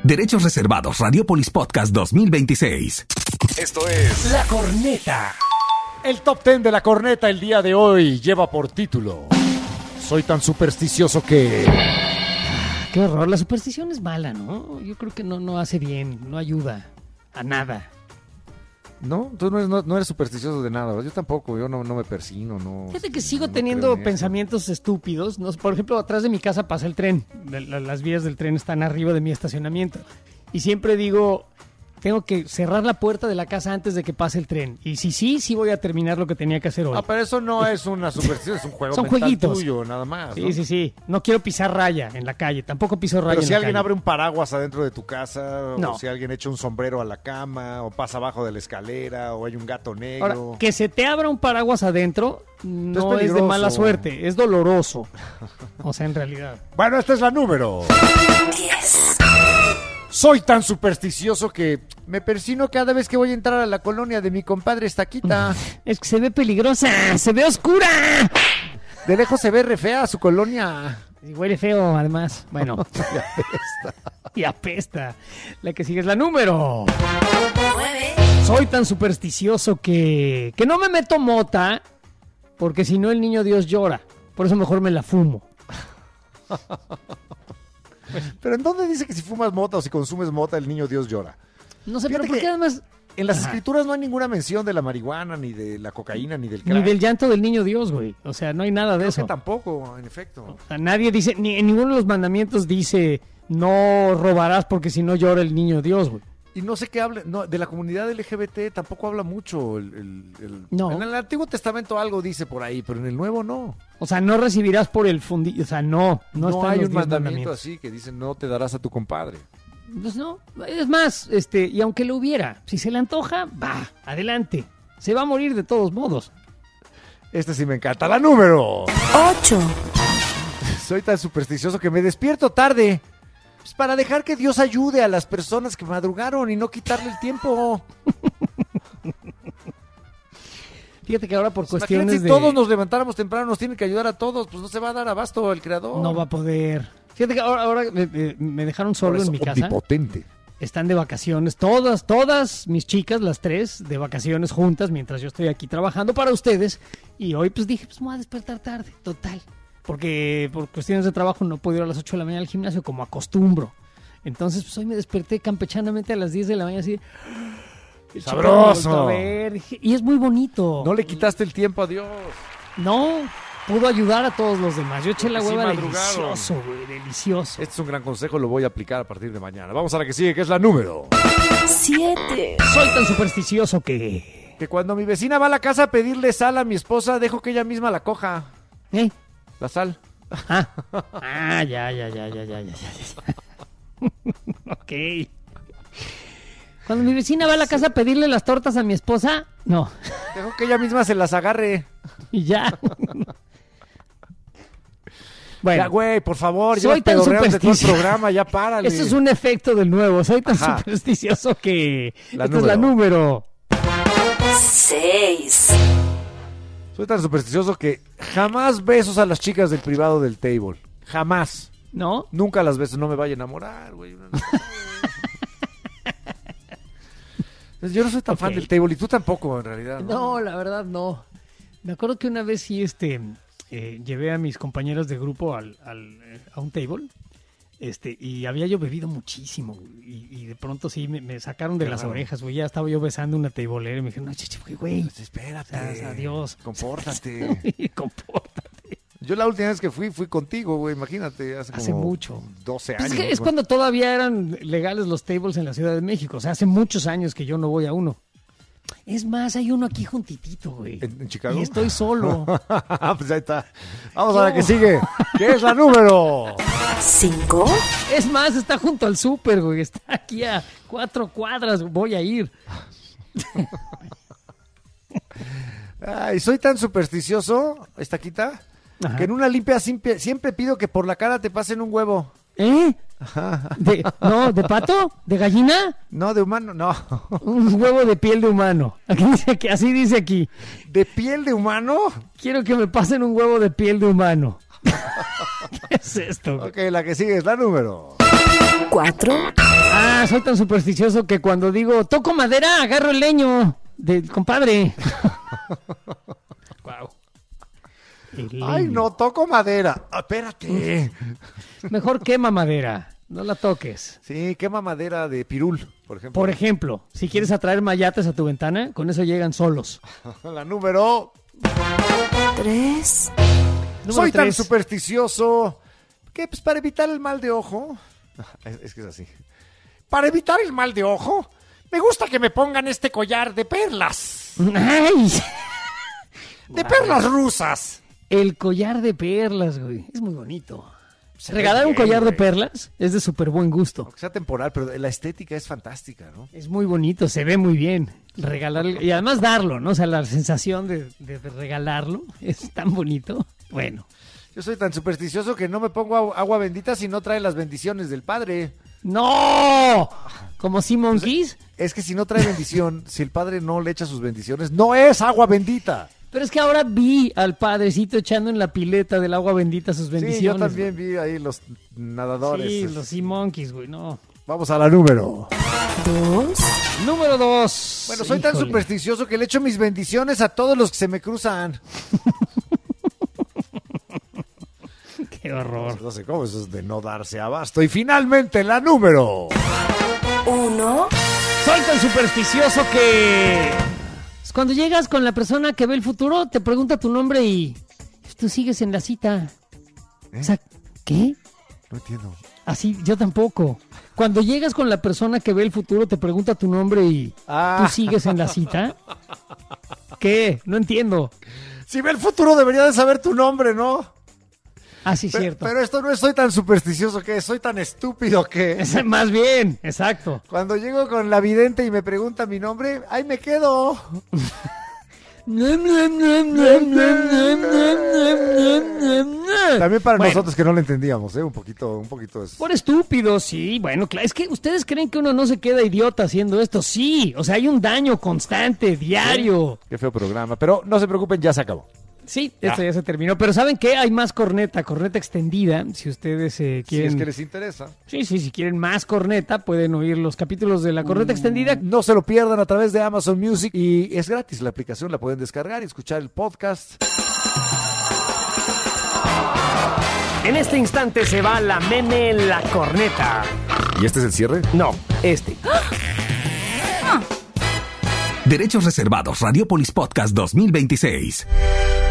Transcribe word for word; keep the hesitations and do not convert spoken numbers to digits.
Derechos reservados. Radiopolis Podcast dos mil veintiséis. Esto es La Corneta. El top ten de La Corneta el día de hoy lleva por título: soy tan supersticioso que... Qué horror, la superstición es mala, ¿no? Yo creo que no, no hace bien, no ayuda a nada. ¿No? Tú no eres, no, no eres supersticioso de nada. Yo tampoco, yo no, no me persino, no... Fíjate que sigo no teniendo creo en pensamientos estúpidos, ¿no? Por ejemplo, atrás de mi casa pasa el tren. La- Las vías del tren están arriba de mi estacionamiento. Y siempre digo, tengo que cerrar la puerta de la casa antes de que pase el tren. Y si sí, sí voy a terminar lo que tenía que hacer hoy. Ah, pero eso no es una superstición, es un juego Son mental jueguitos. tuyo, nada más, Sí, ¿no? sí, sí. No quiero pisar raya en la calle. Tampoco piso raya Pero en si la alguien calle. abre un paraguas adentro de tu casa, No. o si alguien echa un sombrero a la cama, o pasa abajo de la escalera, o hay un gato negro... Ahora, que se te abra un paraguas adentro no es, de peligroso. mala suerte, es doloroso. O sea, en realidad. Bueno, esta es la número diez. Soy tan supersticioso que me persino cada vez que voy a entrar a la colonia de mi compadre Estaquita. Es que se ve peligrosa, se ve oscura. De lejos se ve re fea su colonia. Y huele feo, además. Bueno. Y apesta. Y apesta. La que sigue es la número nueve. Soy tan supersticioso que... Que no me meto mota, porque si no el niño Dios llora. Por eso mejor me la fumo. Pero ¿en dónde dice que si fumas mota o si consumes mota el niño Dios llora? No sé, Fíjate pero ¿por que qué además... En las Ajá. escrituras no hay ninguna mención de la marihuana, ni de la cocaína, ni del crack. Ni del llanto del niño Dios, güey. O sea, no hay nada de Creo eso. que tampoco, en efecto. O sea, nadie dice, ni en ninguno de los mandamientos dice, no robarás porque si no llora el niño Dios, güey. Y no sé qué habla, no, de la comunidad L G B T tampoco habla mucho. El, el- el- No. En el Antiguo Testamento algo dice por ahí, pero en el Nuevo no. O sea, no recibirás por el fundillo. O sea, no. No, No, están hay los un diez mandamiento mandamientos. así que dice no te darás a tu compadre. Pues no. Es más, este, y aunque lo hubiera, si se le antoja, va, adelante. Se va a morir de todos modos. Este sí me encanta. La número ocho. Soy tan supersticioso que me despierto tarde. Pues para dejar que Dios ayude a las personas que madrugaron y no quitarle el tiempo. Fíjate que ahora por Imagínate, cuestiones si de... todos nos levantáramos temprano, nos tienen que ayudar a todos, pues no se va a dar abasto el creador. No va a poder. Fíjate que ahora, ahora me, me- me dejaron solo Ahora en es mi casa. omnipotente. Están de vacaciones, todas, todas mis chicas, las tres, de vacaciones juntas, mientras yo estoy aquí trabajando para ustedes. Y hoy pues dije, pues me voy a despertar tarde, total. Porque por cuestiones de trabajo no puedo ir a las ocho de la mañana al gimnasio como acostumbro. Entonces pues hoy me desperté campechanamente a las diez de la mañana así. echando ¡Sabroso! vuelta a ver, dije, y es muy bonito. No le quitaste el tiempo a Dios. No, pudo ayudar a todos los demás. Yo eché la Porque sí hueva madrugaron. delicioso, güey, delicioso. Este es un gran consejo, lo voy a aplicar a partir de mañana. Vamos a la que sigue, que es la número. siete. Soy tan supersticioso que... Que cuando mi vecina va a la casa a pedirle sal a mi esposa, dejo que ella misma la coja. ¿Eh? La sal. Ah, ah ya, ya, ya, ya, ya, ya, ya. Ok. Cuando mi vecina va a la casa a pedirle las tortas a mi esposa, no. Dejo que ella misma se las agarre. Y ya. Bueno, Ya, güey, por favor, ya soy tan pedorreaste todo el supersticioso. programa, ya párale. eso es un efecto del nuevo. Soy tan Ajá. supersticioso que... La Esta es la número. seis. Soy tan supersticioso que jamás besos a las chicas del privado del table. Jamás. ¿No? Nunca las beso, no me vaya a enamorar, güey. Yo no soy tan Ok. fan del table y tú tampoco, en realidad. No, la verdad no. Me acuerdo que una vez sí este, eh, llevé a mis compañeros de grupo al, al, eh, a un table este, y había yo bebido muchísimo y, y de pronto sí me, me sacaron de Qué las raro. orejas, güey. Ya estaba yo besando una tablera y me dijeron, no, chichi, güey, Pues espérate. O sea, adiós. Compórtate. compórtate. Yo la última vez que fui, fui contigo, güey, imagínate. Hace, Hace como mucho. doce Pues años. es que es güey. cuando todavía eran legales los tables en la Ciudad de México. O sea, hace muchos años que yo no voy a uno. Es más, hay uno aquí juntitito, güey. ¿En, en Chicago? Y estoy solo. Pues ahí está. Vamos a la que sigue. ¿Qué es la número? cinco. Es más, está junto al súper, güey. Está aquí a cuatro cuadras. Voy a ir. Ay, soy tan supersticioso, Estaquita, Ajá. que en una limpia siempre, siempre pido que por la cara te pasen un huevo. ¿Eh? De, no, ¿de pato? ¿De gallina? No, de humano, no. Un huevo de piel de humano. Aquí dice que, así dice aquí. ¿De piel de humano? Quiero que me pasen un huevo de piel de humano. ¿Qué es esto? güey? Ok, la que sigue es la número. cuatro. Ah, soy tan supersticioso que cuando digo toco madera, agarro el leño del compadre. Wow. Ay, no, toco madera. Ah, espérate. Mejor quema madera, no la toques. Sí, quema madera de pirul, por ejemplo. Por ejemplo, si quieres atraer mayates a tu ventana, con eso llegan solos. La número... Tres. Número Soy tan tres. supersticioso que pues para evitar el mal de ojo... Es, es que es así. Para evitar el mal de ojo, me gusta que me pongan este collar de perlas. ¡Ay! De perlas rusas. El collar de perlas, güey. Es muy bonito. Se Regalar ve un bien, collar de güey. perlas es de súper buen gusto. Aunque sea temporal, pero la estética es fantástica, ¿no? Es muy bonito, se ve muy bien. Regalar y además darlo, ¿no? O sea, la sensación de, de- de regalarlo es tan bonito. Bueno. Yo soy tan supersticioso que no me pongo agu- agua bendita si no trae las bendiciones del padre. ¡No! ¿Como Simon Keys? Es que si no trae bendición, si el padre no le echa sus bendiciones, no es agua bendita. Pero es que ahora vi al padrecito echando en la pileta del agua bendita sus bendiciones. Sí, yo también vi ahí los nadadores. Sí, los Sea Monkeys, güey, no. Vamos a la número. Dos. Número dos. Bueno, soy tan Híjole. supersticioso que le echo mis bendiciones a todos los que se me cruzan. Qué horror. No sé cómo, eso es de no darse abasto. Y finalmente la número. Uno. Soy tan supersticioso que... Cuando llegas con la persona que ve el futuro, te pregunta tu nombre y tú sigues en la cita. ¿Eh? O sea, ¿qué? No entiendo. Así, yo tampoco. Cuando llegas con la persona que ve el futuro, te pregunta tu nombre y Ah. tú sigues en la cita. ¿Qué? No entiendo. Si ve el futuro debería de saber tu nombre, ¿no? Ah, sí, Pe- cierto. Pero esto no es, soy tan supersticioso que soy tan estúpido que Es más bien, exacto. cuando llego con la vidente y me pregunta mi nombre, ¡ay, me quedo! También para Bueno, nosotros que no lo entendíamos, ¿eh? Un poquito, un poquito es... por estúpido, sí. Bueno, claro, es que ustedes creen que uno no se queda idiota haciendo esto. Sí, o sea, hay un daño constante, diario. Qué feo programa, pero no se preocupen, ya se acabó. Sí, esto ya se terminó. Pero ¿saben qué? Hay más corneta, corneta extendida. Si ustedes eh, Si quieren... es que les interesa. Sí, sí, si quieren más corneta, pueden oír los capítulos de la corneta extendida. No se lo pierdan a través de Amazon Music y es gratis la aplicación, la pueden descargar y escuchar el podcast. En este instante se va la meme la corneta. ¿Y este es el cierre? No, este. Derechos reservados. Radiopolis Podcast dos mil veintiséis.